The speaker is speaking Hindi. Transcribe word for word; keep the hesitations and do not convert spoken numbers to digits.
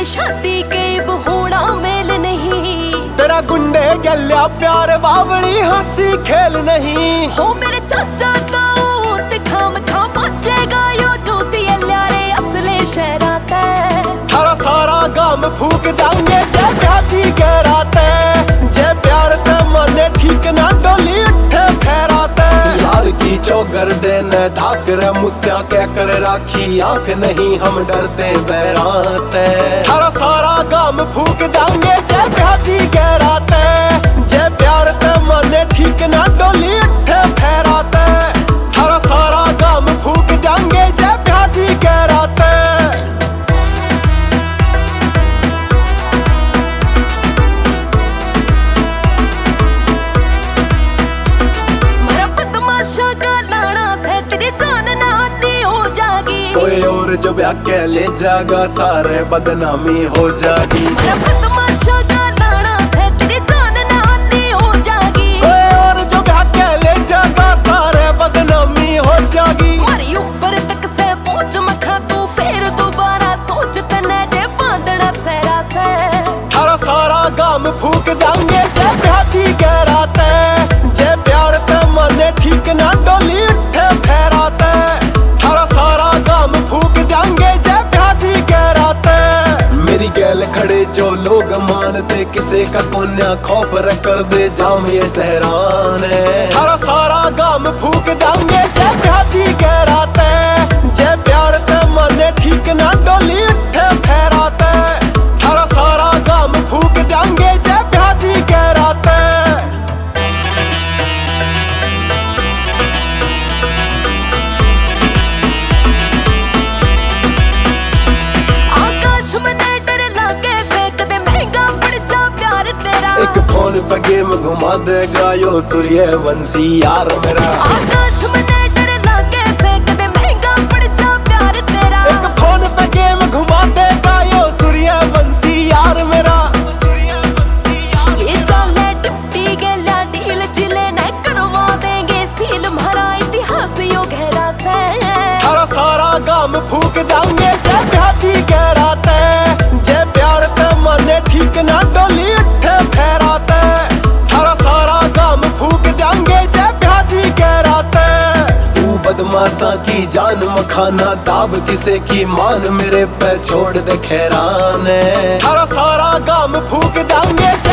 शादी के होना मेल नहीं। तेरा गुंडे गल्या प्यार बावली हंसी खेल नहीं। हो मेरे चाचा ताऊ ते खाम खाम बचेगा यो जोती ल्यारे असले शहरा ते। थारा सारा गाम फूक देंगे जे प्यादी गहराते। जे प्यार ते मने ठीक ना डोली उठे फेराते। यार की चौगर देने धाकर मुस्या कह कर राखी आंख नहीं हम डरते बैराते। थारा सारा गाम फूक देंगे जे प्यादी गहराते। जे प्यार ते मने ठीक ना डोली उठे फेराते। थारा सारा गाम फूक देंगे जे प्यादी गहराते। कोई और जो ब्याह के ले जागा सारे बदनामी हो जागी। बदमाशा का लाना से तेरी जान नहानी हो जागी। कोई और जो ब्याह के ले जागा सारे बदनामी हो जागी। मारी ऊपर तक से पहुंच मखा तू फिर दोबारा सोच तने जे बांधना सहरा से। थारा सारा गाम फूक देंगे जे प्यादी गहराते। जे प्यार ते मने ठीक ना डोली उठे फेराते। थारा सारा गाम फूक देंगे जे प्यादी गहराते। मेरी गैल खड़े जो लोग मानते किसे का कोन्या खौफ कर दे जाम ये सहरान है। थारा सारा गाम फूक देंगे जे प्यादी गहराते। जे प्यार ते मने ठीक ना डोली उठे फेराते। थारा सारा गाम फूक देंगे जे प्यादी गहराते। एक फोन पे गेम घुमा देगा यो सूर्यवंशी यार मेरा। आकाश में डर लागे से कदे महंगा पड़ जा प्यार तेरा। एक फोन पे गेम घुमा देगा यो सूर्यवंशी यार मेरा। सूर्यवंशी यार ये चाले डिप्टी गेला डील जिले न करवा देंगे सील हमारा इतिहास यो गहरा से। थारा सारा गाम फूक देंगे जे प्यादी गहराते। जे प्यार ते मने ठीक ना डोली उठे फेराते। थारा सारा गाम फूक देंगे जे प्यादी गहराते। तू बदमाशा की जान मखाना दाब किसे की मान मेरे पे छोड़ दे खैरान है। थारा सारा गाम फूक देंगे